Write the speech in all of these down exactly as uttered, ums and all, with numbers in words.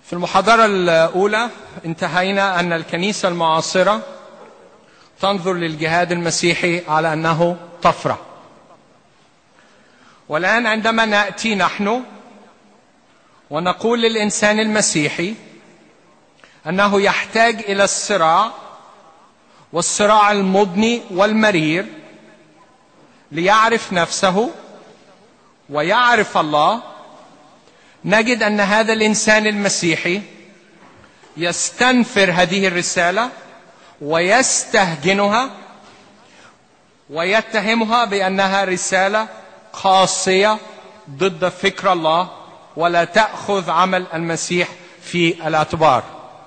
في المحاضرة الأولى انتهينا أن الكنيسة المعاصرة تنظر للجهاد المسيحي على أنه طفرة. والآن عندما نأتي نحن ونقول للإنسان المسيحي أنه يحتاج إلى الصراع، والصراع المضني والمرير، ليعرف نفسه ويعرف الله، نجد أن هذا الإنسان المسيحي يستنفر هذه الرسالة ويستهجنها ويتهمها بأنها رسالة قاسية ضد فكر الله ولا تأخذ عمل المسيح في الاعتبار.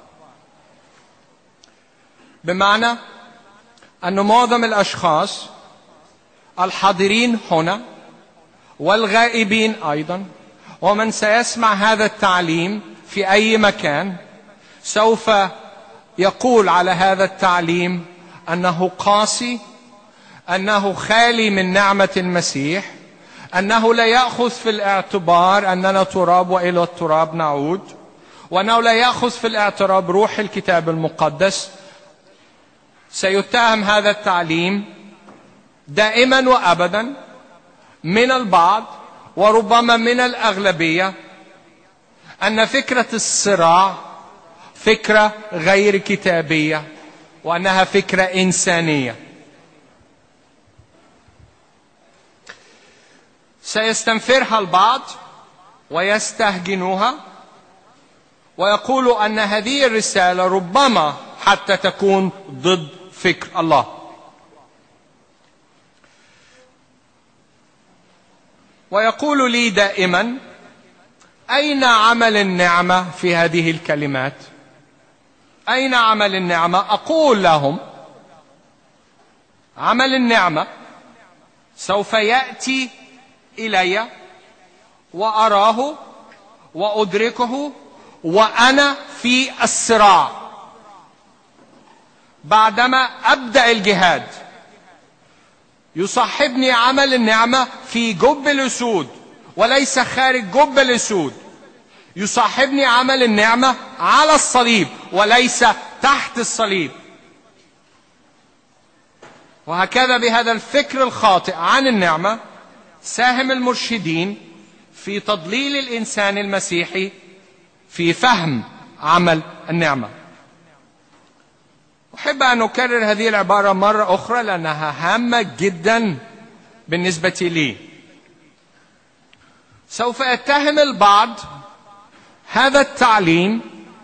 بمعنى أن معظم الأشخاص الحاضرين هنا والغائبين أيضا ومن سيسمع هذا التعليم في أي مكان سوف يقول على هذا التعليم أنه قاسي، أنه خالي من نعمة المسيح، أنه لا يأخذ في الاعتبار أننا تراب وإلى التراب نعود، وأنه لا يأخذ في الاعتبار روح الكتاب المقدس. سيتهم هذا التعليم دائما وأبدا من البعض وربما من الأغلبية أن فكرة الصراع فكرة غير كتابية وأنها فكرة إنسانية. سيستنفرها البعض ويستهجنوها ويقولوا أن هذه الرسالة ربما حتى تكون ضد فكر الله. ويقول لي دائما: أين عمل النعمة في هذه الكلمات؟ أين عمل النعمة؟ أقول لهم: عمل النعمة سوف يأتي إلي وأراه وأدركه وأنا في الصراع. بعدما أبدأ الجهاد يصاحبني عمل النعمة في جب الأسود وليس خارج جب الأسود. يصاحبني عمل النعمة على الصليب وليس تحت الصليب. وهكذا بهذا الفكر الخاطئ عن النعمة ساهم المرشدين في تضليل الإنسان المسيحي في فهم عمل النعمة. أحب أن أكرر هذه العبارة مرة أخرى لأنها هامة جدا بالنسبة لي. سوف يتهم البعض هذا التعليم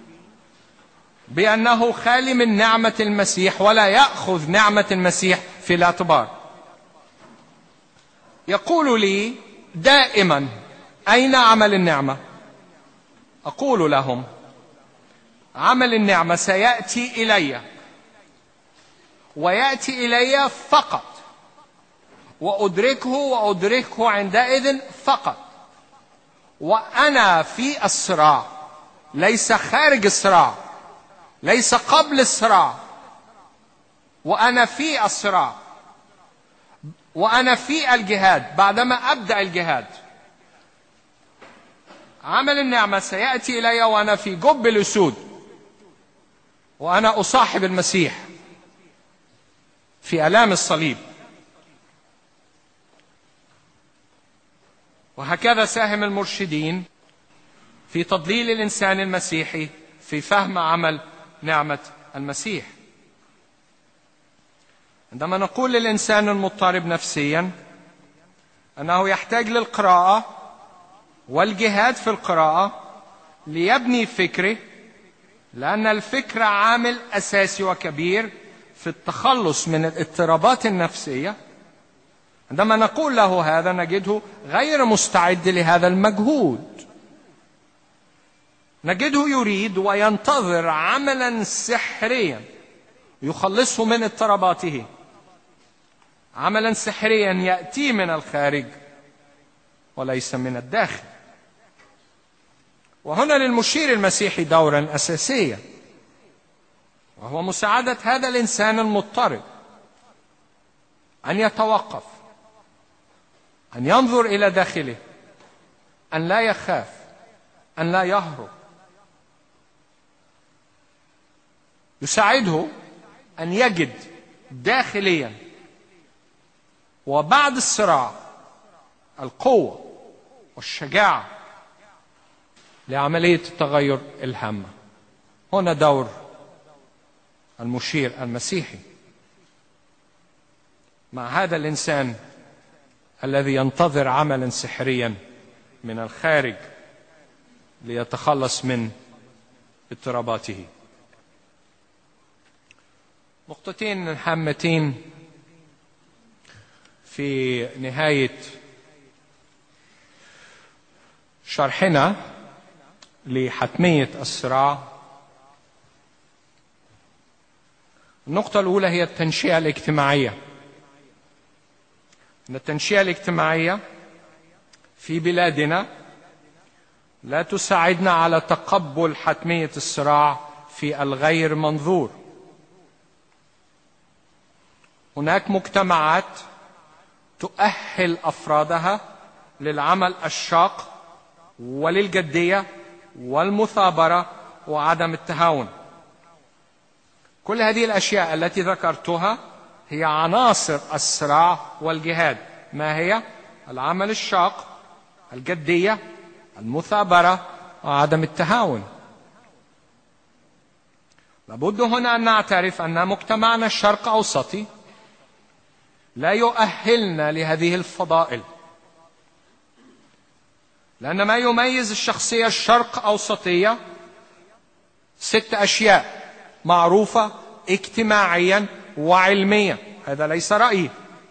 بأنه خالي من نعمة المسيح ولا يأخذ نعمة المسيح في الاعتبار. يقول لي دائما: أين عمل النعمة؟ أقول لهم: عمل النعمة سيأتي إلي ويأتي إلي فقط وأدركه وأدركه عندئذ فقط وأنا في الصراع، ليس خارج الصراع، ليس قبل الصراع، وأنا في الصراع وأنا في الجهاد. بعدما أبدأ الجهاد عمل النعمة سيأتي إلي وأنا في جب الأسود وأنا أصاحب المسيح في آلام الصليب. وهكذا ساهم المرشدين في تضليل الإنسان المسيحي في فهم عمل نعمة المسيح. عندما نقول للإنسان المضطرب نفسيا أنه يحتاج للقراءة والجهاد في القراءة ليبني فكره، لأن الفكر عامل أساسي وكبير في التخلص من الاضطرابات النفسية، عندما نقول له هذا نجده غير مستعد لهذا المجهود. نجده يريد وينتظر عملا سحريا يخلصه من اضطراباته، عملا سحريا يأتي من الخارج وليس من الداخل. وهنا للمشير المسيحي دورا أساسيا، وهو مساعدة هذا الإنسان المضطرب أن يتوقف، أن ينظر إلى داخله، أن لا يخاف، أن لا يهرب، يساعده أن يجد داخليا وبعد الصراع القوة والشجاعة لعملية التغير الهامة. هنا دور المشير المسيحي مع هذا الإنسان الذي ينتظر عملا سحريا من الخارج ليتخلص من اضطراباته. نقطتين هامتين في نهاية شرحنا لحتمية الصراع. النقطة الأولى هي التنشئة الاجتماعية. أن التنشئة الاجتماعية في بلادنا لا تساعدنا على تقبل حتمية الصراع في الغير منظور. هناك مجتمعات تؤهل أفرادها للعمل الشاق وللجدية والمثابرة وعدم التهاون. كل هذه الأشياء التي ذكرتها هي عناصر الصراع والجهاد. ما هي؟ العمل الشاق، الجدية، المثابرة وعدم التهاون. لابد هنا أن نعترف أن مجتمعنا الشرق أوسطي لا يؤهلنا لهذه الفضائل، لأن ما يميز الشخصية الشرق أوسطية ست أشياء معروفة اجتماعيا وعلميا. هذا ليس رأيي،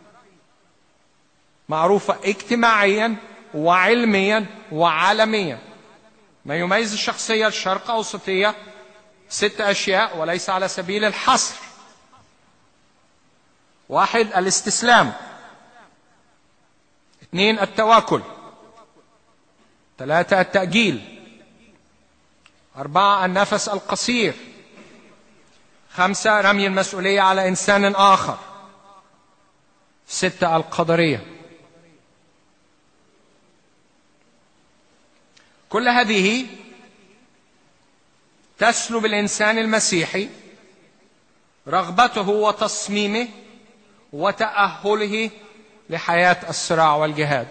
معروفة اجتماعيا وعلميا وعالميا. ما يميز الشخصية الشرق أوسطية ست أشياء وليس على سبيل الحصر. واحد، الاستسلام. اثنين، التواكل. ثلاثة، التأجيل. أربعة، النفس القصير. خمسة، رمي المسؤولية على إنسان آخر. ستة، القدرية. كل هذه تسلب الإنسان المسيحي رغبته وتصميمه وتأهله لحياة الصراع والجهاد.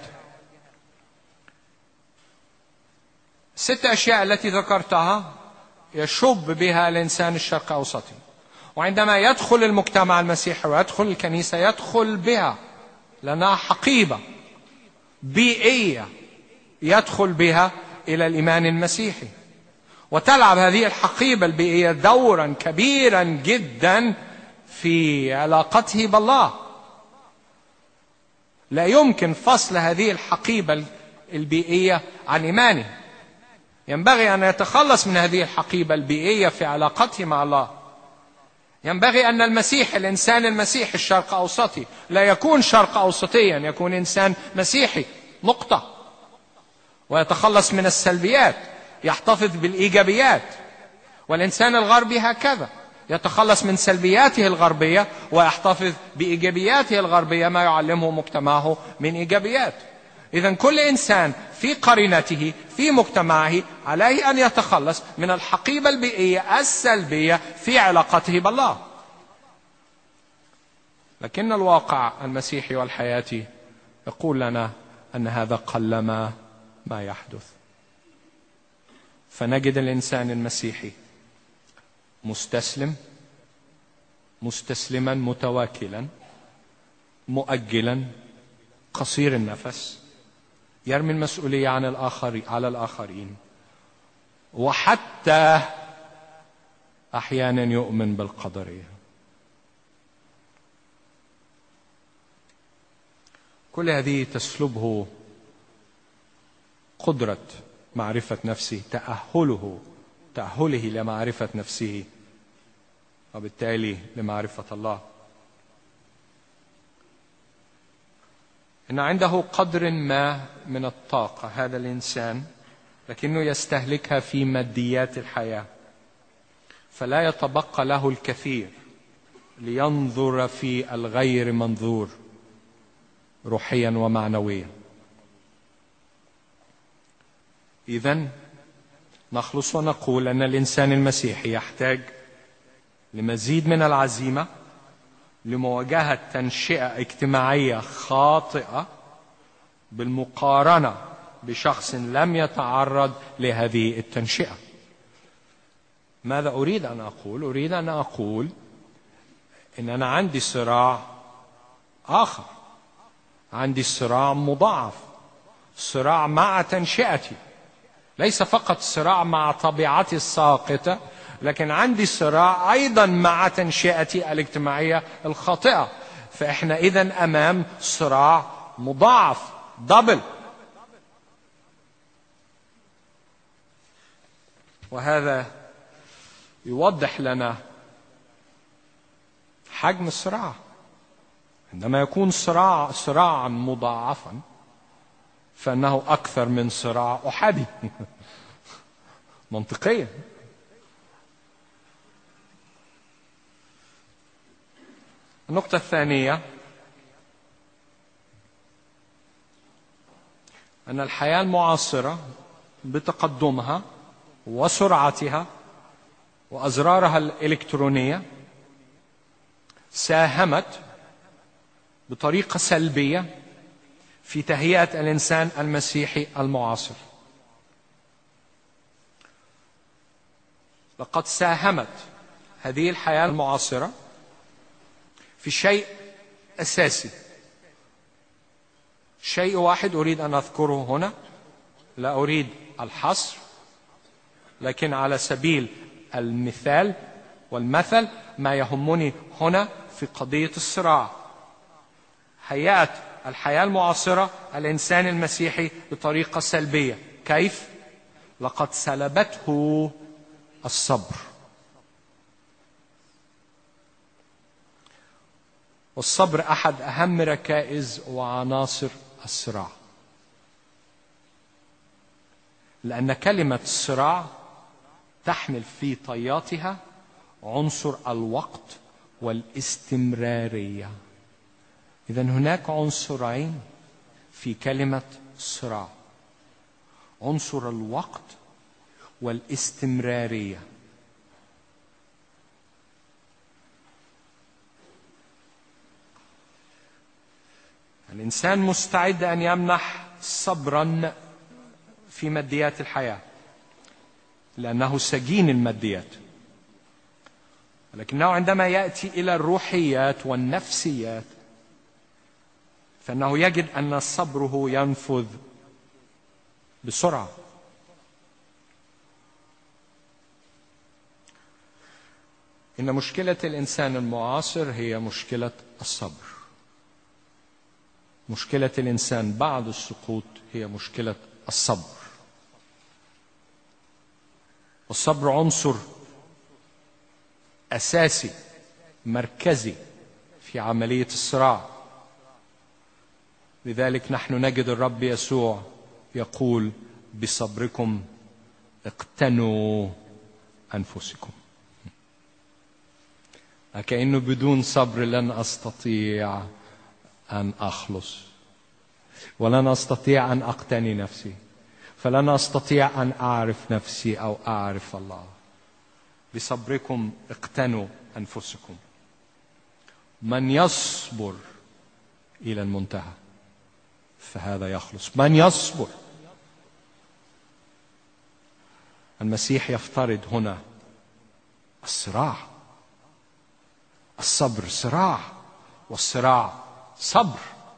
ست أشياء التي ذكرتها يشب بها الإنسان الشرق أوسطي، وعندما يدخل المجتمع المسيحي ويدخل الكنيسة يدخل بها، لأنها حقيبة بيئية يدخل بها إلى الإيمان المسيحي. وتلعب هذه الحقيبة البيئية دورا كبيرا جدا في علاقته بالله. لا يمكن فصل هذه الحقيبة البيئية عن إيمانه. ينبغي أن يتخلص من هذه الحقيبة البيئية في علاقته مع الله. ينبغي أن المسيح، الإنسان المسيحي الشرق أوسطي، لا يكون شرق أوسطيا، يكون إنسان مسيحي نقطة، ويتخلص من السلبيات، يحتفظ بالإيجابيات. والإنسان الغربي هكذا، يتخلص من سلبياته الغربية ويحتفظ بإيجابياته الغربية، ما يعلمه مجتمعه من إيجابيات. إذن كل إنسان في قرينته في مجتمعه عليه أن يتخلص من الحقيبة البيئية السلبية في علاقته بالله. لكن الواقع المسيحي والحياتي يقول لنا أن هذا قلما ما يحدث. فنجد الإنسان المسيحي مستسلم، مستسلما، متواكلا، مؤجلا، قصير النفس، يرمي المسؤولية عن الآخر على الآخرين، وحتى أحيانا يؤمن بالقدرية. كل هذه تسلبه قدرة معرفة نفسه، تأهله تأهله لمعرفة نفسه، وبالتالي لمعرفة الله. إن عنده قدر ما من الطاقة هذا الإنسان، لكنه يستهلكها في ماديات الحياة، فلا يتبقى له الكثير لينظر في الغير منظور روحيا ومعنويا. إذن نخلص ونقول أن الإنسان المسيحي يحتاج لمزيد من العزيمة لمواجهة تنشئة اجتماعية خاطئة بالمقارنة بشخص لم يتعرض لهذه التنشئة. ماذا أريد أن أقول؟ أريد أن أقول إن أنا عندي صراع آخر، عندي صراع مضاعف، صراع مع تنشئتي، ليس فقط صراع مع طبيعتي الساقطة، لكن عندي صراع أيضا مع تنشئتي الاجتماعية الخاطئة. فإحنا إذن أمام صراع مضاعف، دبل. وهذا يوضح لنا حجم الصراع. عندما يكون صراع صراعا مضاعفا فإنه أكثر من صراع أحادي منطقيا. النقطة الثانية أن الحياة المعاصرة بتقدمها وسرعتها وأزرارها الإلكترونية ساهمت بطريقة سلبية في تهيئة الإنسان المسيحي المعاصر. لقد ساهمت هذه الحياة المعاصرة في شيء أساسي، شيء واحد أريد أن أذكره هنا، لا أريد الحصر، لكن على سبيل المثال والمثل ما يهمني هنا في قضية الصراع. هيأت الحياة المعاصرة الإنسان المسيحي بطريقة سلبية. كيف؟ لقد سلبته الصبر. والصبر أحد أهم ركائز وعناصر الصراع، لأن كلمة الصراع تحمل في طياتها عنصر الوقت والاستمرارية. إذن هناك عنصرين في كلمة صراع، عنصر الوقت والاستمرارية. الإنسان مستعد أن يمنح صبرا في ماديات الحياة لأنه سجين الماديات، لكنه عندما يأتي إلى الروحيات والنفسيات فإنه يجد أن صبره ينفذ بسرعة. إن مشكلة الإنسان المعاصر هي مشكلة الصبر. مشكلة الإنسان بعد السقوط هي مشكلة الصبر. والصبر عنصر أساسي مركزي في عملية الصراع. لذلك نحن نجد الرب يسوع يقول بصبركم اقتنوا أنفسكم. كأنه بدون صبر لن أستطيع أن أخلص، ولن أستطيع أن أقتني نفسي، فلن أستطيع أن أعرف نفسي أو أعرف الله. بصبركم اقتنوا أنفسكم. من يصبر إلى المنتهى فهذا يخلص. من يصبر. المسيح يفترض هنا الصراع. الصبر صراع، والصراع صبر.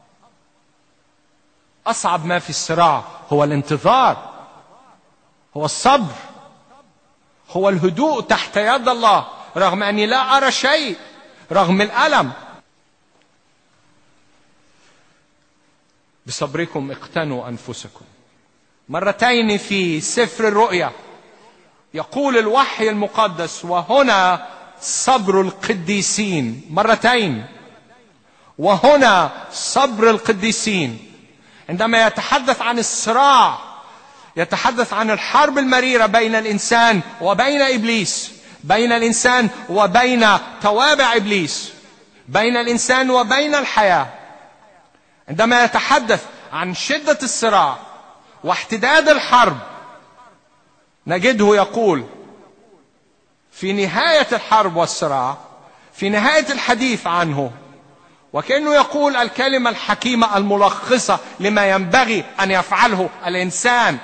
أصعب ما في الصراع هو الانتظار، هو الصبر، هو الهدوء تحت يد الله رغم أني لا أرى شيء، رغم الألم. بصبركم اقتنوا أنفسكم. مرتين في سفر الرؤيا يقول الوحي المقدس وهنا صبر القديسين، مرتين وهنا صبر القديسين. عندما يتحدث عن الصراع يتحدث عن الحرب المريرة بين الإنسان وبين إبليس، بين الإنسان وبين توابع إبليس، بين الإنسان وبين الحياة. عندما يتحدث عن شدة الصراع واحتداد الحرب نجده يقول في نهاية الحرب والصراع، في نهاية الحديث عنه، وكأنه يقول الكلمة الحكيمة الملخصة لما ينبغي أن يفعله الإنسان.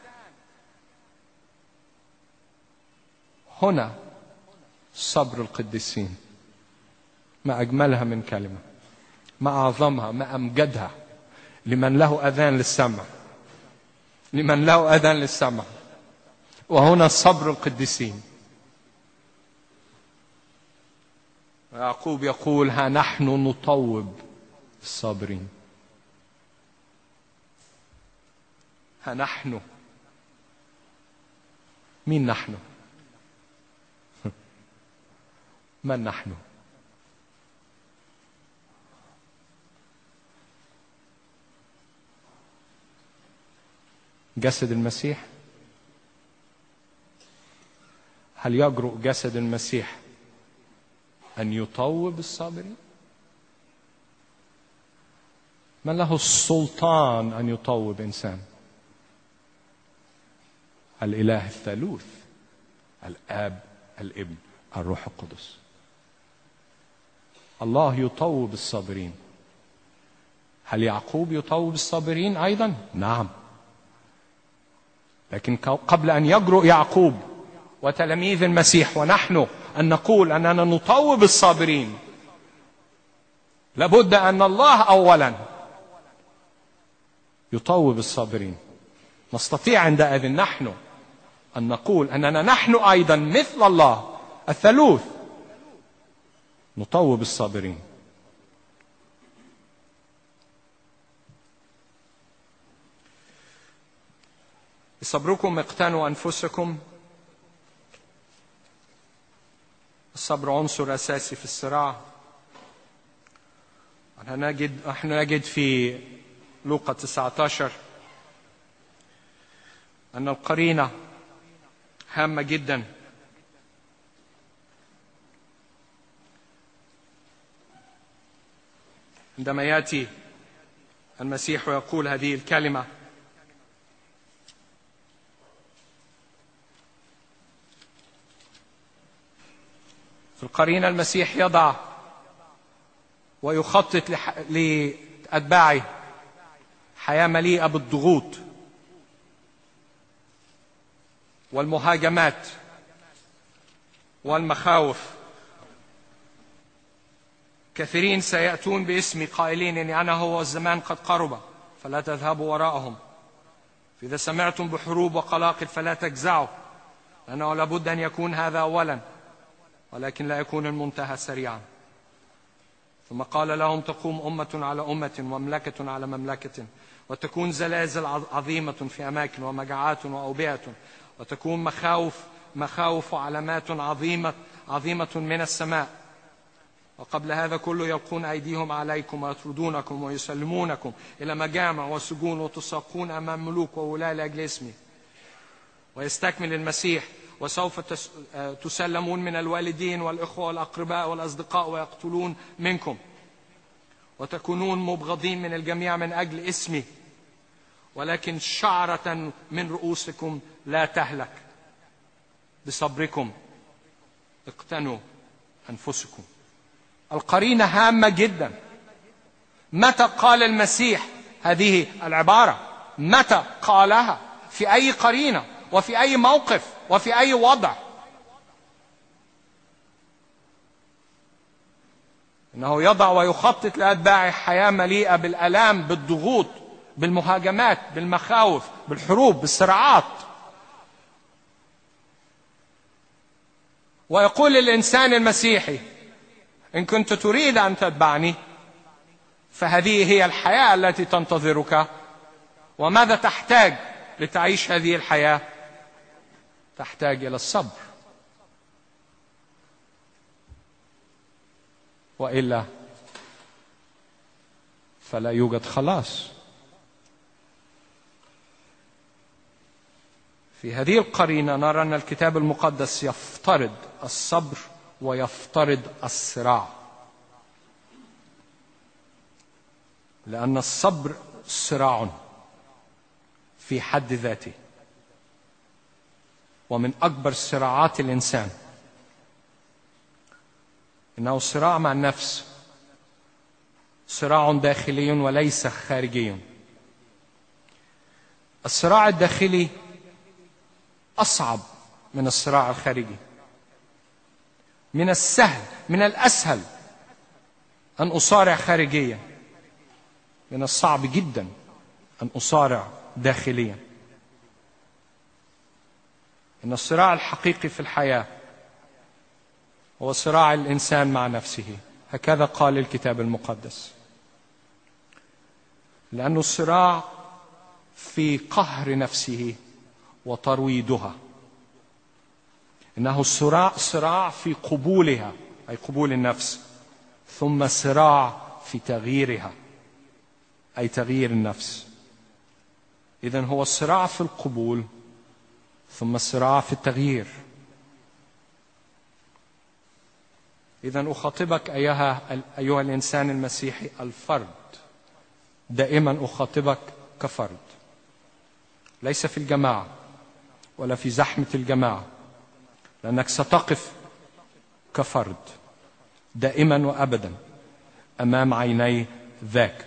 هنا صبر القديسين، ما أجملها من كلمة، ما أعظمها، ما أمجدها لمن له أذان للسمع، لمن له أذان للسمع. وهنا صبر القديسين. يعقوب يقول ها نحن نطوب الصابرين. ها نحن، مين نحن؟ من نحن؟ جسد المسيح. هل يجرؤ جسد المسيح أن يطوب الصابرين؟ من له السلطان أن يطوب إنسان؟ الإله الثالوث، الآب، الابن، الروح القدس. الله يطوب الصابرين. هل يعقوب يطوب الصابرين أيضا؟ نعم. لكن قبل أن يجرؤ يعقوب وتلاميذ المسيح ونحن أن نقول أننا نطوب الصابرين، لابد أن الله أولا يطوب الصابرين. نستطيع عندئذ نحن أن نقول أننا نحن أيضا مثل الله الثالوث نطوب الصابرين. بصبركم اقتنوا أنفسكم. الصبر عنصر أساسي في الصراع. نحن نجد, نحن نجد في لوقا تسعة عشر أن القرينة هامة جدا. عندما يأتي المسيح ويقول هذه الكلمة: في القرينة المسيح يضع ويخطط لأتباعه حياة مليئة بالضغوط والمهاجمات والمخاوف. كثيرين سيأتون باسمي قائلين إني أنا هو، الزمان قد قرب فلا تذهبوا وراءهم. فإذا سمعتم بحروب وقلاقل فلا تجزعوا، لأنه لابد أن يكون هذا أولا، ولكن لا يكون المنتهى سريعا. ثم قال لهم: تقوم أمة على أمة ومملكة على مملكة، وتكون زلازل عظيمة في أماكن ومجاعات وأوبئة، وتكون مخاوف مخاوف وعلامات عظيمة عظيمة من السماء. وقبل هذا كله يلقون أيديهم عليكم ويطردونكم ويسلمونكم إلى مجامع وسجون وتساقون أمام ملوك وولاة لأجل اسمي. ويستكمل المسيح: وسوف تسلمون من الوالدين والإخوة والأقرباء والأصدقاء ويقتلون منكم، وتكونون مبغضين من الجميع من أجل اسمي، ولكن شعرة من رؤوسكم لا تهلك. بصبركم اقتنوا أنفسكم. القرينة هامة جدا. متى قال المسيح هذه العبارة؟ متى قالها؟ في أي قرينة وفي أي موقف وفي أي وضع؟ إنه يضع ويخطط لأتباعه حياة مليئة بالآلام، بالضغوط، بالمهاجمات، بالمخاوف، بالحروب، بالصراعات. ويقول للإنسان المسيحي: إن كنت تريد أن تتبعني فهذه هي الحياة التي تنتظرك. وماذا تحتاج لتعيش هذه الحياة؟ تحتاج إلى الصبر، وإلا فلا يوجد خلاص. في هذه القرينة نرى أن الكتاب المقدس يفترض الصبر ويفترض الصراع، لأن الصبر صراع في حد ذاته. ومن أكبر صراعات الإنسان إنه صراع مع النفس، صراع داخلي وليس خارجي. الصراع الداخلي أصعب من الصراع الخارجي. من السهل من الأسهل أن أصارع خارجيا، من الصعب جدا أن أصارع داخليا. إن الصراع الحقيقي في الحياة هو صراع الإنسان مع نفسه، هكذا قال الكتاب المقدس. لأن الصراع في قهر نفسه وترويضها. إنه الصراع صراع في قبولها، أي قبول النفس، ثم صراع في تغييرها، أي تغيير النفس. إذن هو الصراع في القبول ثم الصراع في التغيير. إذن أخاطبك أيها, أيها الإنسان المسيحي الفرد، دائما أخاطبك كفرد، ليس في الجماعة ولا في زحمة الجماعة، لأنك ستقف كفرد دائما وأبدا أمام عيني ذاك.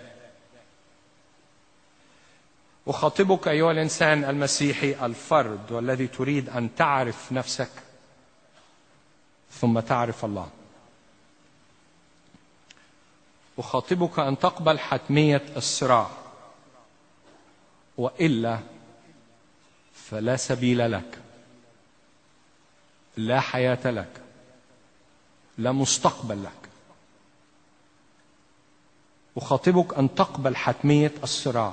أخاطبك أيها الإنسان المسيحي الفرد والذي تريد أن تعرف نفسك ثم تعرف الله. أخاطبك أن تقبل حتمية الصراع، وإلا فلا سبيل لك، لا حياة لك، لا مستقبل لك. أخاطبك أن تقبل حتمية الصراع،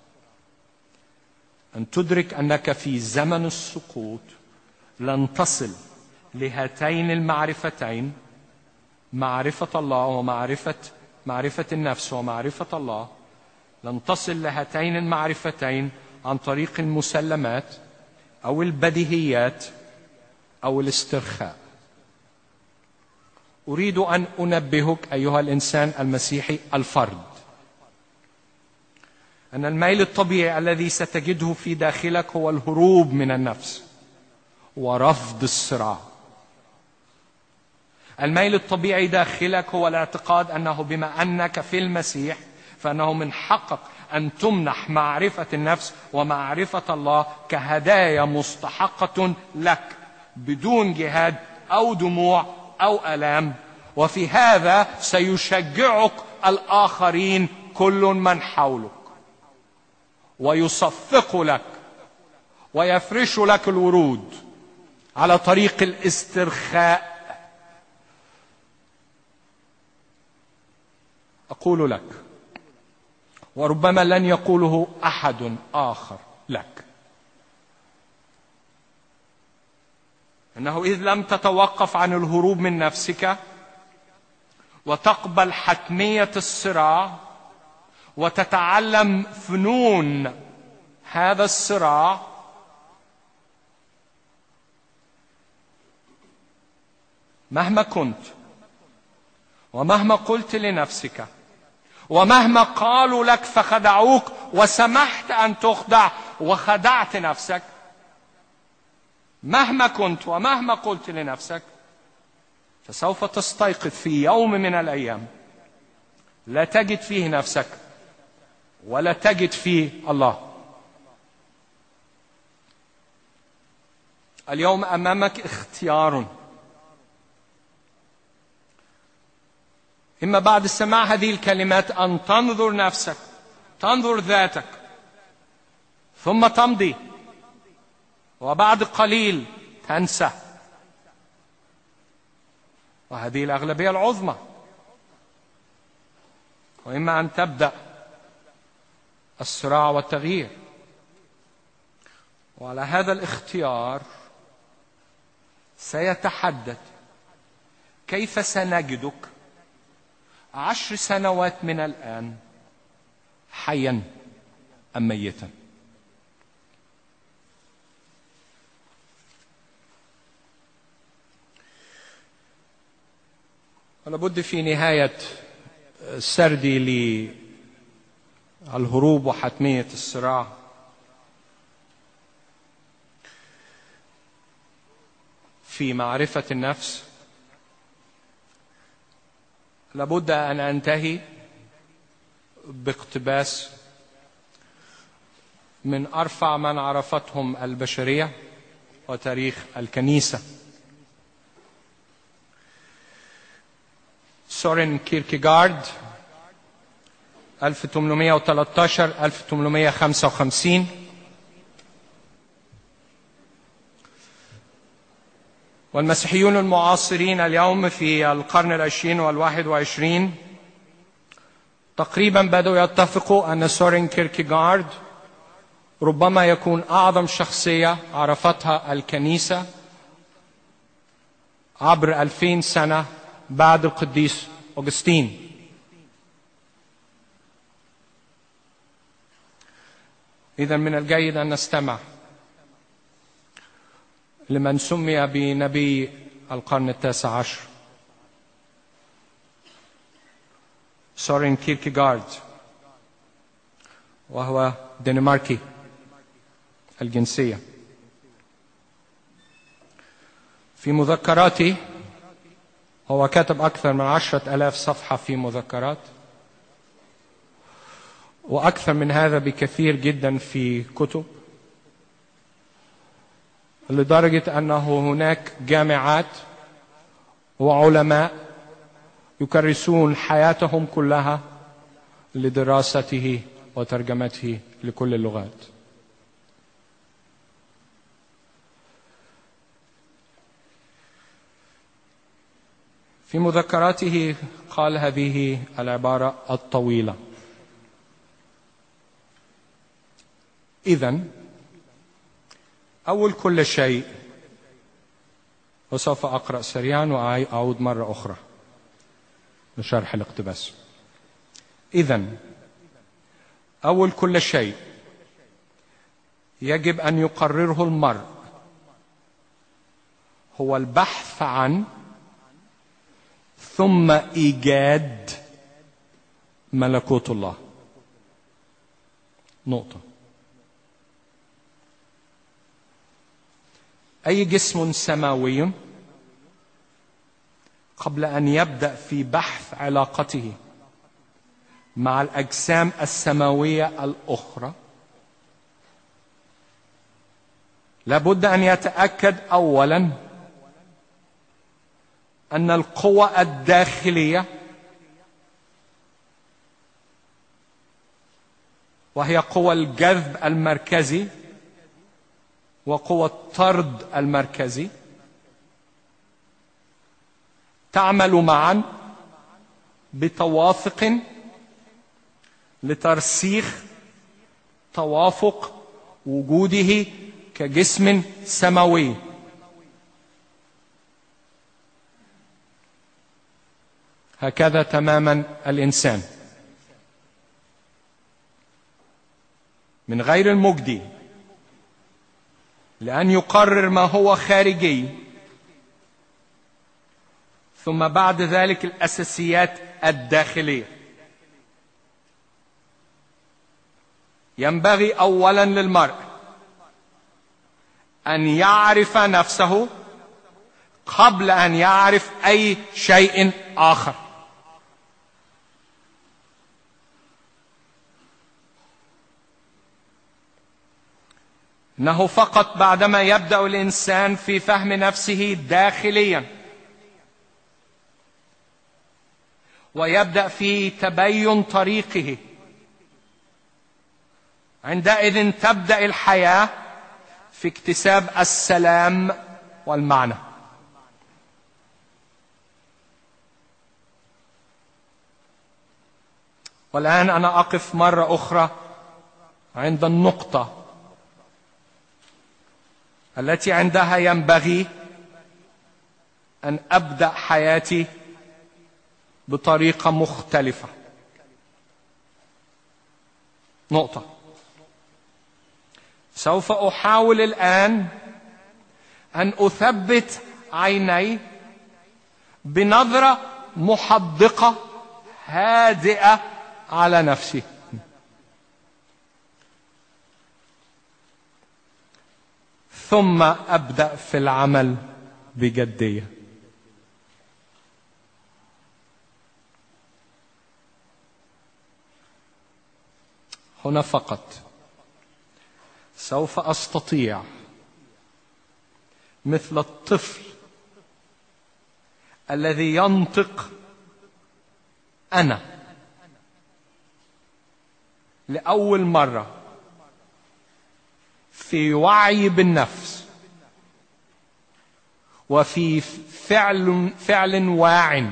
أن تدرك أنك في زمن السقوط لن تصل لهاتين المعرفتين، معرفة الله ومعرفة معرفة النفس ومعرفة الله، لن تصل لهاتين المعرفتين عن طريق المسلمات أو البديهيات أو الاسترخاء. أريد أن أنبهك أيها الإنسان المسيحي الفرد أن الميل الطبيعي الذي ستجده في داخلك هو الهروب من النفس ورفض الصراع. الميل الطبيعي داخلك هو الاعتقاد أنه بما أنك في المسيح فأنه من حقك أن تمنح معرفة النفس ومعرفة الله كهدايا مستحقة لك بدون جهاد أو دموع أو ألام. وفي هذا سيشجعك الآخرين كل من حولك ويصفق لك ويفرش لك الورود على طريق الاسترخاء. أقول لك، وربما لن يقوله أحد آخر لك، أنه إذ لم تتوقف عن الهروب من نفسك وتقبل حتمية الصراع وتتعلم فنون هذا الصراع، مهما كنت ومهما قلت لنفسك ومهما قالوا لك فخدعوك وسمحت أن تخدع وخدعت نفسك، مهما كنت ومهما قلت لنفسك، فسوف تستيقظ في يوم من الأيام لا تجد فيه نفسك ولا تجد فيه الله. اليوم أمامك اختيار، إما بعد سماع هذه الكلمات أن تنظر نفسك، تنظر ذاتك، ثم تمضي، وبعد قليل تنسى، وهذه الأغلبية العظمى، وإما أن تبدأ الصراع والتغيير. وعلى هذا الاختيار سيتحدد كيف سنجدك عشر سنوات من الآن، حيا أم ميتا. ولابد في نهاية سردي للهروب وحتمية الصراع في معرفة النفس لابد أن أنتهي باقتباس من أرفع من عرفتهم البشرية وتاريخ الكنيسة. سورين كيركيغارد ألف وثمانمائة وثلاثة عشر ألف وثمانمائة وخمسة وخمسين. والمسيحيون المعاصرين اليوم في القرن العشرين والواحد وعشرين تقريبا بدأوا يتفقوا أن سورين كيركيغارد ربما يكون أعظم شخصية عرفتها الكنيسة عبر ألفين سنة بعد القديس أغسطين. إذن من الجيد أن نستمع لمن سمي بنبي القرن التاسع عشر، سورين كيركيغارد، وهو دنماركي الجنسية. في مذكراته، هو كتب أكثر من عشرة ألاف صفحة في مذكرات، وأكثر من هذا بكثير جدا في كتب، لدرجة أنه هناك جامعات وعلماء يكرسون حياتهم كلها لدراسته وترجمته لكل اللغات. في مذكراته قال هذه العبارة الطويلة: إذن أول كل شيء، وسوف أقرأ سريعا وأعود مرة أخرى لشرح الاقتباس. إذن أول كل شيء يجب أن يقرره المرء هو البحث عن ثم إيجاد ملكوت الله. نقطة. أي جسم سماوي قبل أن يبدأ في بحث علاقته مع الأجسام السماوية الأخرى لابد أن يتأكد أولا أن القوى الداخلية، وهي قوى الجذب المركزي وقوى الطرد المركزي، تعمل معا بتوافق لترسيخ توافق وجوده كجسم سماوي. هكذا تماما الإنسان من غير المجدي لأن يقرر ما هو خارجي، ثم بعد ذلك الأساسيات الداخلية. ينبغي أولا للمرء أن يعرف نفسه قبل أن يعرف أي شيء آخر. إنه فقط بعدما يبدأ الإنسان في فهم نفسه داخليا ويبدأ في تبين طريقه، عندئذ تبدأ الحياة في اكتساب السلام والمعنى. والآن أنا أقف مرة أخرى عند النقطة التي عندها ينبغي أن أبدأ حياتي بطريقة مختلفة. نقطة. سوف أحاول الآن أن أثبت عيني بنظرة محدقة هادئة على نفسي، ثم أبدأ في العمل بجدية. هنا فقط سوف أستطيع مثل الطفل الذي ينطق أنا لأول مرة في وعي بالنفس وفي فعل فعل واع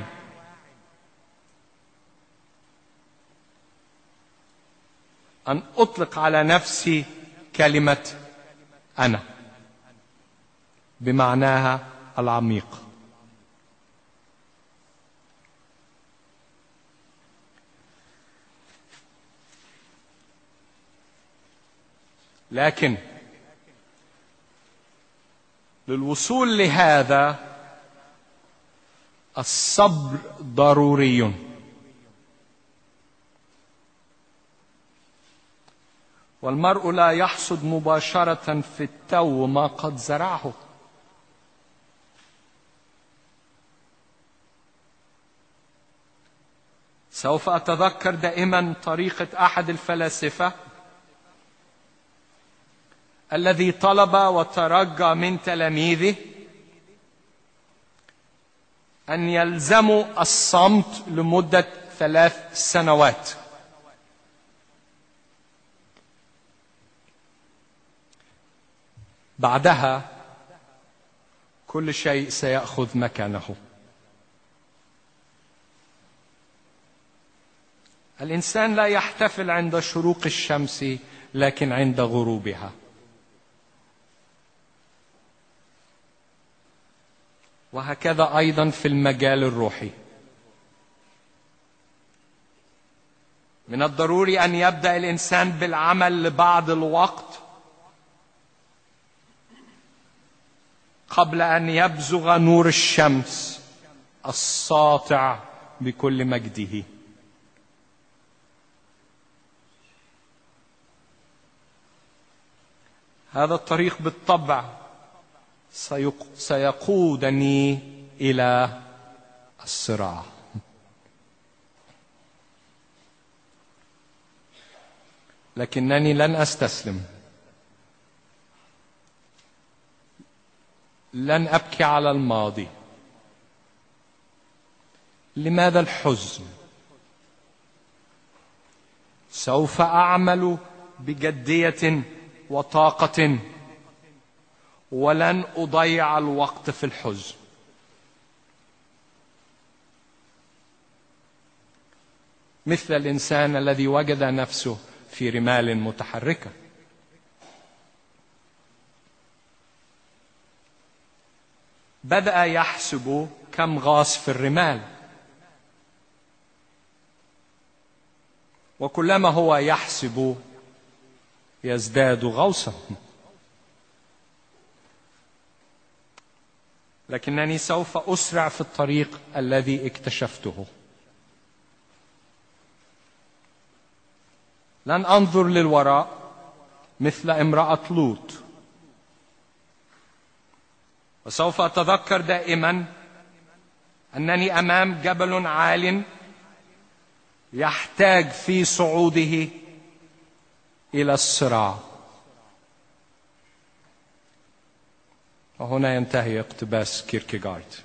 أن أطلق على نفسي كلمة أنا بمعناها العميق. لكن للوصول لهذا الصبر ضروري. والمرء لا يحصد مباشرة في التو ما قد زرعه. سوف أتذكر دائما طريقة أحد الفلاسفة الذي طلب وترجى من تلاميذه أن يلزموا الصمت لمدة ثلاث سنوات. بعدها كل شيء سيأخذ مكانه. الإنسان لا يحتفل عند شروق الشمس لكن عند غروبها. وهكذا أيضا في المجال الروحي. من الضروري أن يبدأ الإنسان بالعمل لبعض الوقت قبل أن يبزغ نور الشمس الساطع بكل مجده. هذا الطريق بالطبع سيقودني إلى الصراع. لكنني لن أستسلم. لن أبكي على الماضي. لماذا الحزن؟ سوف أعمل بجدية وطاقة ولن أضيع الوقت في الحزن. مثل الإنسان الذي وجد نفسه في رمال متحركة. بدأ يحسب كم غاص في الرمال، وكلما هو يحسب يزداد غوصا. لكنني سوف أسرع في الطريق الذي اكتشفته. لن أنظر للوراء مثل امرأة لوط. وسوف أتذكر دائما أنني أمام جبل عال يحتاج في صعوده إلى الصراع. وهنا ينتهي اقتباس كيركيغارد.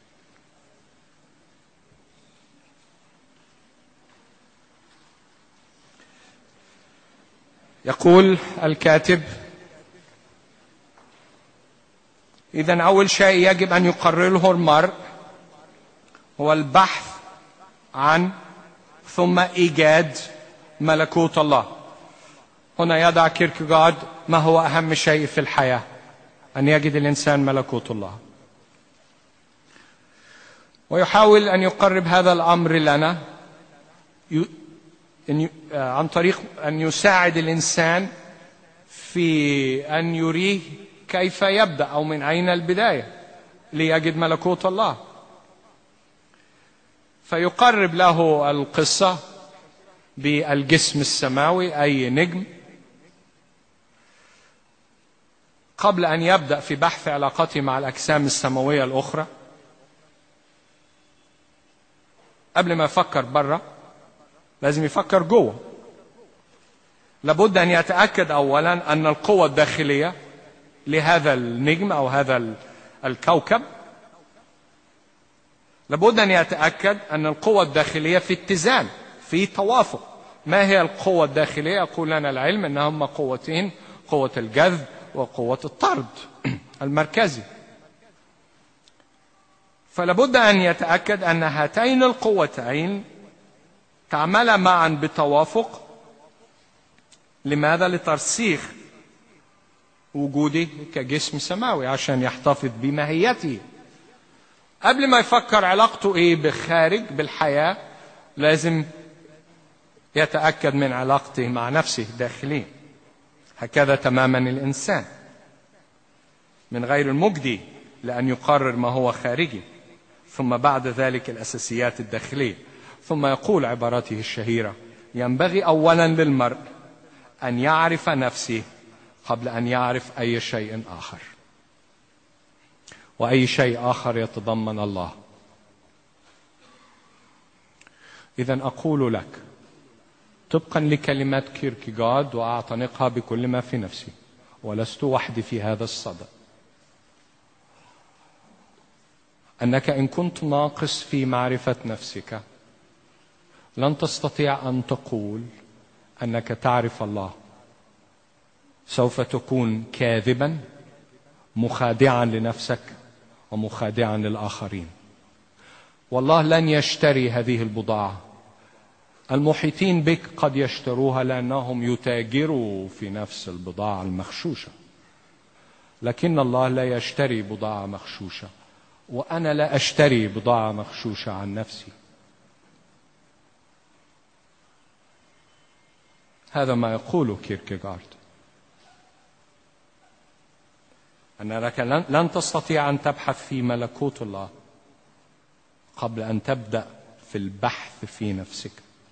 يقول الكاتب: إذن أول شيء يجب أن يقرره المرء هو البحث عن ثم إيجاد ملكوت الله. هنا يضع كيركيغارد ما هو أهم شيء في الحياة، أن يجد الإنسان ملكوت الله. ويحاول أن يقرب هذا الأمر لنا عن طريق أن يساعد الإنسان في أن يريه كيف يبدأ أو من أين البداية ليجد ملكوت الله. فيقرب له القصة بالجسم السماوي، أي نجم، قبل أن يبدأ في بحث علاقته مع الأجسام السماوية الأخرى. قبل ما يفكر برا لازم يفكر جوه. لابد أن يتأكد أولا أن القوة الداخلية لهذا النجم أو هذا الكوكب، لابد أن يتأكد أن القوة الداخلية في اتزان، في توافق. ما هي القوة الداخلية؟ يقول لنا العلم أنها هما قوتين، قوة الجذب وقوة الطرد المركزي. فلابد أن يتأكد أن هاتين القوتين تعملا معا بتوافق. لماذا؟ لترسيخ وجوده كجسم سماوي عشان يحتفظ بماهيته. قبل ما يفكر علاقته ايه بالخارج بالحياة، لازم يتأكد من علاقته مع نفسه داخليا. هكذا تماما الإنسان، من غير المجدي لأن يقرر ما هو خارجي، ثم بعد ذلك الأساسيات الداخلية. ثم يقول عبارته الشهيرة: ينبغي أولا للمرء أن يعرف نفسه قبل أن يعرف أي شيء آخر، وأي شيء آخر يتضمن الله. إذن أقول لك طبقا لكلمات كيركيغارد، وأعتنقها بكل ما في نفسي، ولست وحدي في هذا الصدد، أنك إن كنت ناقص في معرفة نفسك لن تستطيع أن تقول أنك تعرف الله. سوف تكون كاذبا، مخادعا لنفسك ومخادعا للآخرين. والله لن يشتري هذه البضاعة. المحيطين بك قد يشتروها لأنهم يتاجروا في نفس البضاعة المغشوشة، لكن الله لا يشتري بضاعة مغشوشة، وأنا لا أشتري بضاعة مغشوشة عن نفسي. هذا ما يقوله كيركيغارد، أنك لن تستطيع أن تبحث في ملكوت الله قبل أن تبدأ في البحث في نفسك.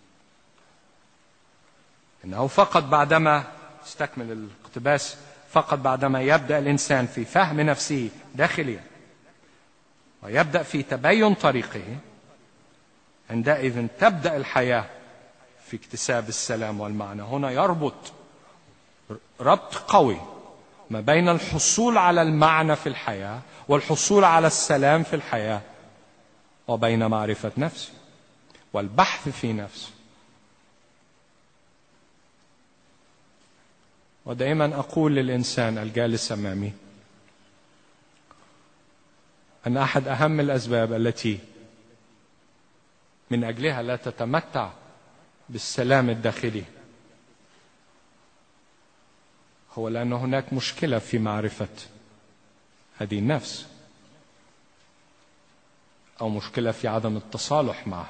إنه فقط بعدما استكمل الاقتباس، فقط بعدما يبدأ الإنسان في فهم نفسه داخليا ويبدأ في تبين طريقه، عندئذ تبدأ الحياة في اكتساب السلام والمعنى. هنا يربط ربط قوي ما بين الحصول على المعنى في الحياة والحصول على السلام في الحياة، وبين معرفة نفسي والبحث في نفسي. ودائما أقول للإنسان الجالس أمامي أن أحد أهم الأسباب التي من أجلها لا تتمتع بالسلام الداخلي هو لأن هناك مشكلة في معرفة هذه النفس، أو مشكلة في عدم التصالح معها.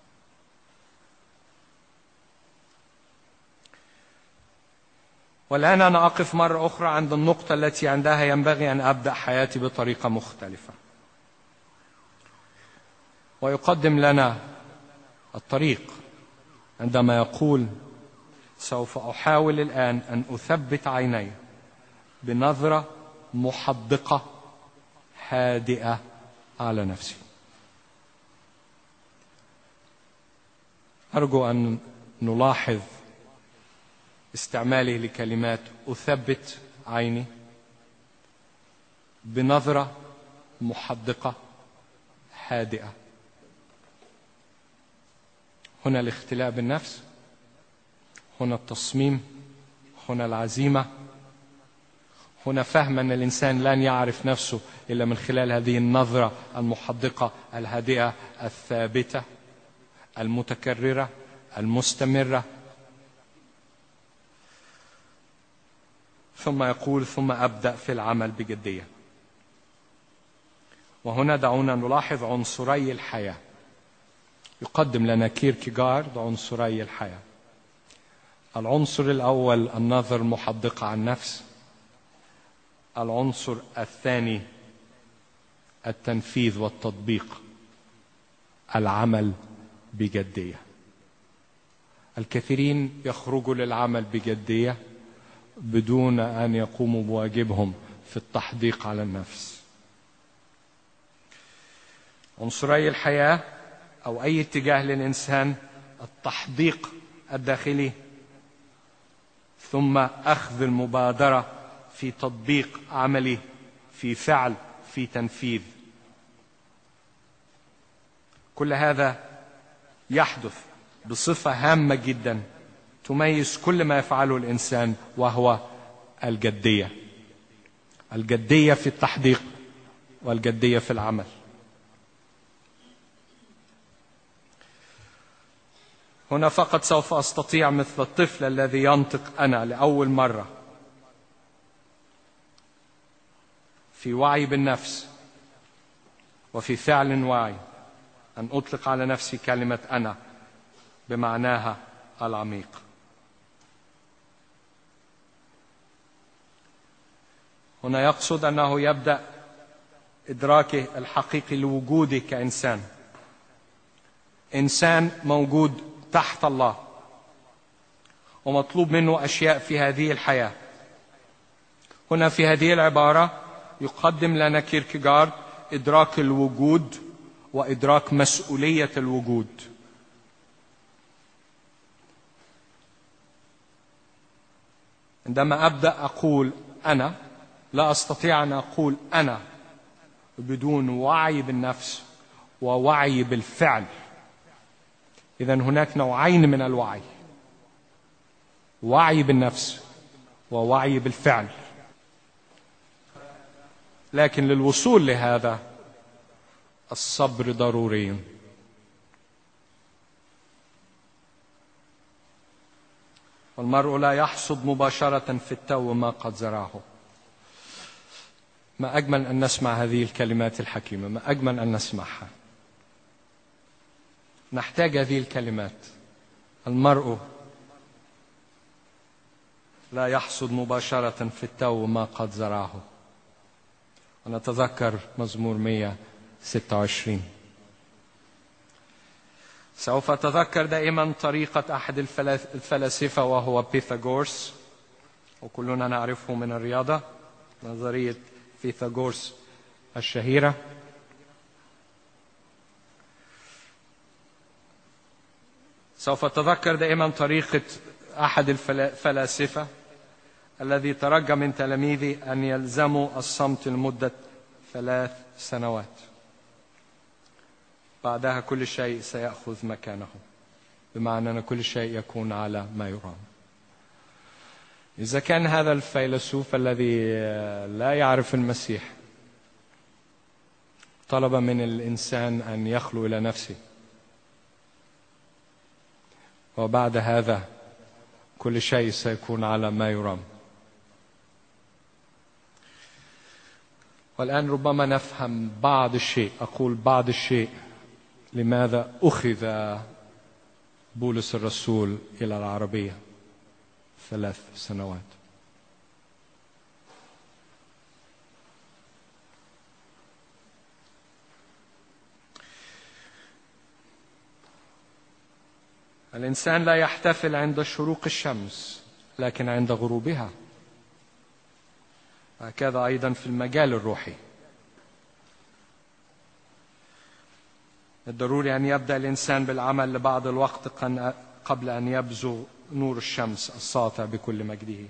والآن أنا أقف مرة أخرى عند النقطة التي عندها ينبغي أن أبدأ حياتي بطريقة مختلفة. ويقدم لنا الطريق عندما يقول: سوف أحاول الآن أن أثبت عيني بنظرة محدقة هادئة على نفسي. أرجو أن نلاحظ استعماله لكلمات أثبت عيني بنظرة محدقة هادئة. هنا الاختلاء بالنفس، هنا التصميم، هنا العزيمة، هنا فهم أن الإنسان لن يعرف نفسه إلا من خلال هذه النظرة المحدقة الهادئة الثابتة المتكررة المستمرة. ثم يقول: ثم أبدأ في العمل بجدية. وهنا دعونا نلاحظ عنصري الحياة. يقدم لنا كيركيغارد عنصري الحياة. العنصر الأول النظر المحدقة عن النفس. العنصر الثاني التنفيذ والتطبيق، العمل بجدية. الكثيرين يخرجوا للعمل بجدية بدون أن يقوموا بواجبهم في التحديق على النفس. عنصري الحياة أو أي اتجاه للإنسان: التحديق الداخلي ثم أخذ المبادرة في تطبيق عملي، في فعل، في تنفيذ. كل هذا يحدث بصفة هامة جدا تميز كل ما يفعله الإنسان، وهو الجدية. الجدية في التحقيق والجدية في العمل. هنا فقط سوف أستطيع مثل الطفل الذي ينطق أنا لأول مرة في وعي بالنفس وفي فعل واعي أن أطلق على نفسي كلمة أنا بمعناها العميق. هنا يقصد أنه يبدأ إدراكه الحقيقي لوجوده كإنسان، إنسان موجود تحت الله، ومطلوب منه أشياء في هذه الحياة. هنا في هذه العبارة يقدم لنا كيركيغارد إدراك الوجود وإدراك مسؤولية الوجود. عندما أبدأ أقول أنا، لا أستطيع أن أقول أنا بدون وعي بالنفس ووعي بالفعل. إذن هناك نوعين من الوعي: وعي بالنفس ووعي بالفعل. لكن للوصول لهذا الصبر ضروري. والمرء لا يحصد مباشرة في التو ما قد زرعه. ما أجمل أن نسمع هذه الكلمات الحكيمة، ما أجمل أن نسمعها. نحتاج هذه الكلمات. المرء لا يحصد مباشرة في التو ما قد زرعه. ونتذكر مزمور مئة وستة وعشرين. سوف أتذكر دائما طريقة أحد الفلاسفة وهو بيثاغورس، وكلنا نعرفه من الرياضة، نظرية بيثاغورس الشهيرة. سوف أتذكر دائما طريقة أحد الفلاسفة الذي ترجى من تلاميذه أن يلزموا الصمت لمدة ثلاث سنوات، بعدها كل شيء سيأخذ مكانه، بمعنى أن كل شيء يكون على ما يرام. إذا كان هذا الفيلسوف الذي لا يعرف المسيح طلب من الإنسان أن يخلو إلى نفسه، وبعد هذا كل شيء سيكون على ما يرام. والآن ربما نفهم بعض الشيء، أقول بعض الشيء، لماذا أخذ بولس الرسول إلى العربية ثلاث سنوات. الإنسان لا يحتفل عند شروق الشمس لكن عند غروبها. هكذا أيضا في المجال الروحي. الضروري أن يبدأ الإنسان بالعمل لبعض الوقت قبل أن يبزغ نور الشمس الساطع بكل مجده.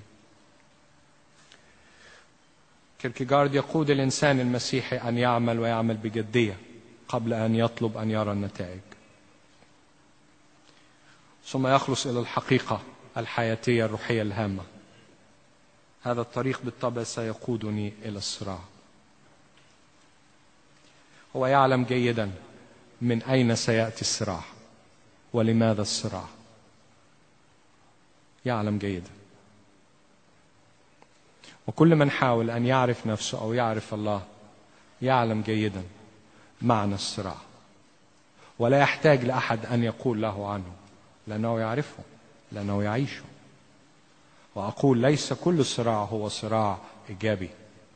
كيركيغارد يقود الإنسان المسيحي أن يعمل ويعمل بجدية قبل أن يطلب أن يرى النتائج، ثم يخلص إلى الحقيقة الحياتية الروحية الهامة. هذا الطريق بالطبع سيقودني إلى الصراع. هو يعلم جيدا من أين سيأتي الصراع ولماذا الصراع، يعلم جيدا. وكل من حاول أن يعرف نفسه أو يعرف الله يعلم جيدا معنى الصراع، ولا يحتاج لأحد أن يقول له عنه، لأنه يعرفه، لأنه يعيشه. وأقول ليس كل صراع هو صراع إيجابي،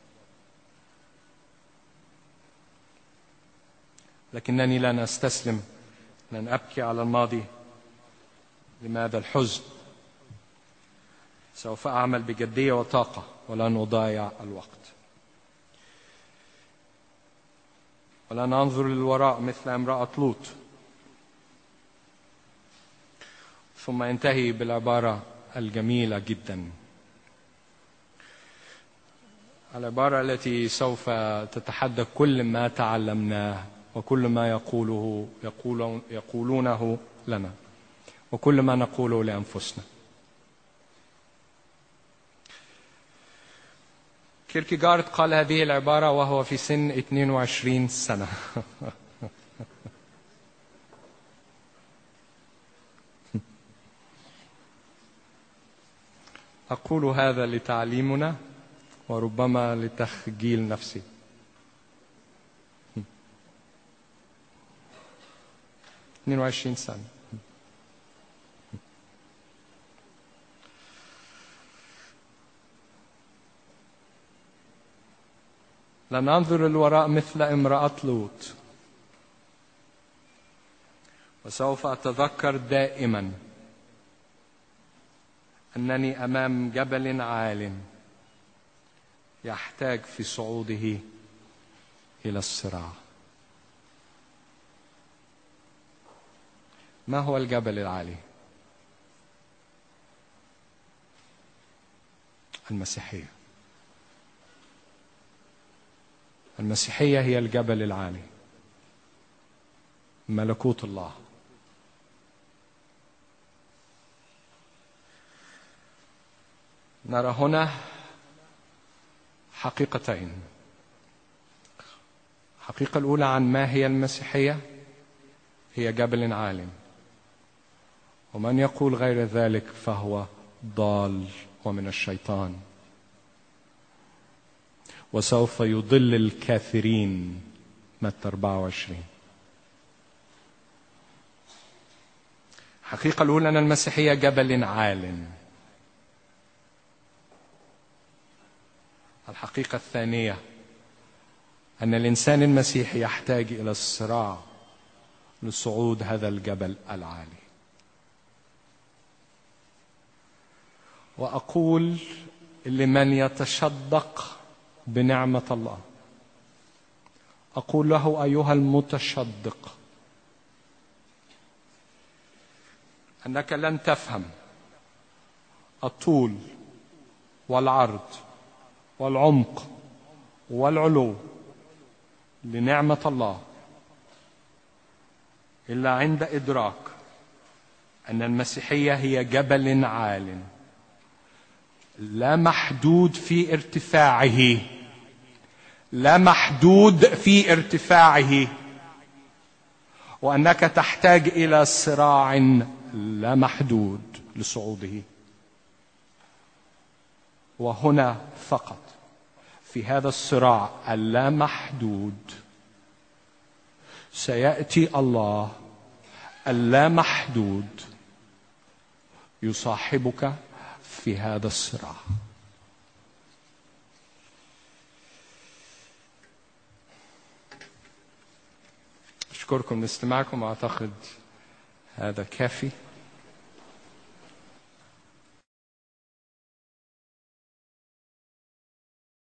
لكنني لن أستسلم، لن أبكي على الماضي. لماذا الحزن؟ سوف أعمل بجدية وطاقة ولن أضيع الوقت، ولن أنظر للوراء مثل امرأة لوط. ثم ينتهي بالعبارة الجميلة جدا، العبارة التي سوف تتحدى كل ما تعلمناه وكل ما يقوله يقولون يقولونه لنا وكل ما نقوله لأنفسنا. كيركيغارد قال هذه العبارة وهو في سن اثنين وعشرين سنة. أقول هذا لتعليمنا وربما لتخجيل نفسي. اثنين وعشرين سنة. لننظر الوراء مثل امرأة لوط، وسوف أتذكر دائما أنني أمام جبل عال يحتاج في صعوده إلى الصراع. ما هو الجبل العالي؟ المسيحية. المسيحية هي الجبل العالي، ملكوت الله. نرى هنا حقيقتين. الحقيقة الأولى عن ما هي المسيحية، هي جبل عال، ومن يقول غير ذلك فهو ضال ومن الشيطان، وسوف يضل الكثيرين. متى أربعة وعشرين. الحقيقة الأولى أن المسيحية جبل عال. الحقيقة الثانية أن الإنسان المسيحي يحتاج إلى الصراع لصعود هذا الجبل العالي. وأقول لمن يتشدق بنعمة الله، أقول له أيها المتشدق أنك لن تفهم الطول والعرض والعمق والعلو لنعمة الله إلا عند إدراك أن المسيحية هي جبل عال لا محدود في ارتفاعه، لا محدود في ارتفاعه، وأنك تحتاج إلى صراع لا محدود لصعوده. وهنا فقط في هذا الصراع اللامحدود سيأتي الله اللامحدود يصاحبك في هذا الصراع. أشكركم لاستماعكم، وأعتقد هذا كافي.